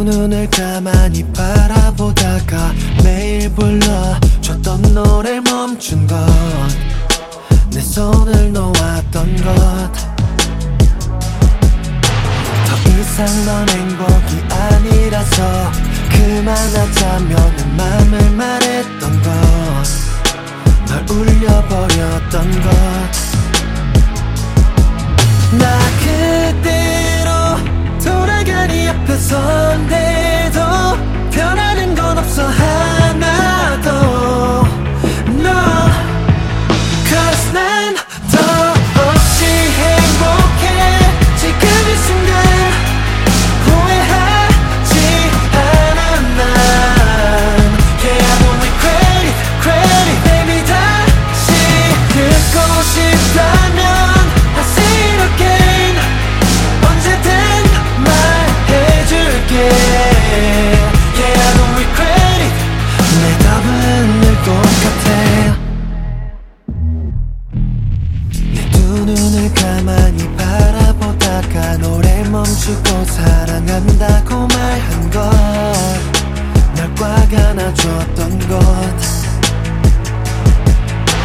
눈을 가만히 바라보다가 매일 불러줬던 노래 멈춘 것, 내 손을 놓았던 것. 더 이상 넌 행복이 아니라서 그만하자면 맘을 말했던 것, 널 울려버렸던 것. 나 그대로 돌아가니 앞에 선대도 변하는 건 없어 하나도. No, cause 난 더없이 행복해. 지금 이 순간 후회하지 않아 난. Yeah, I don't regret it, credit baby. 다시 듣고 싶다면 I say it again. 언제든 말해줄게. Yeah, I don't regret it. 내 답은 늘 똑같아. 내 두 눈을 가만히 바라보다가 노래 멈추고 사랑한다고 말한 것, 날 꽉 안아줬던 것.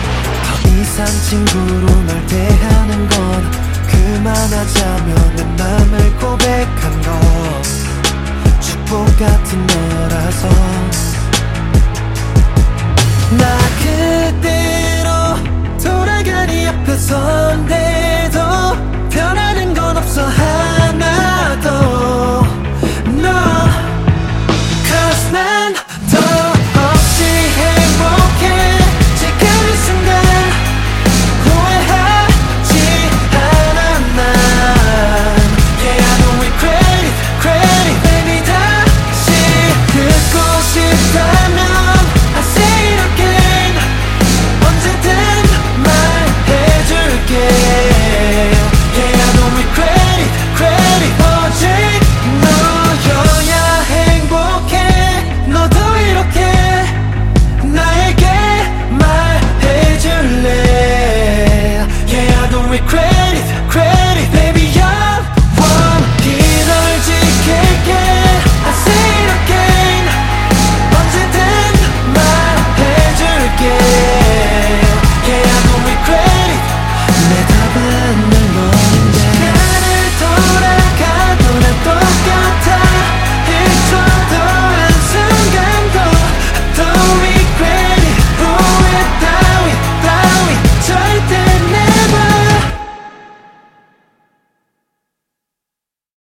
더 이상 친구로 널 대하는 건 그만하자면 내 말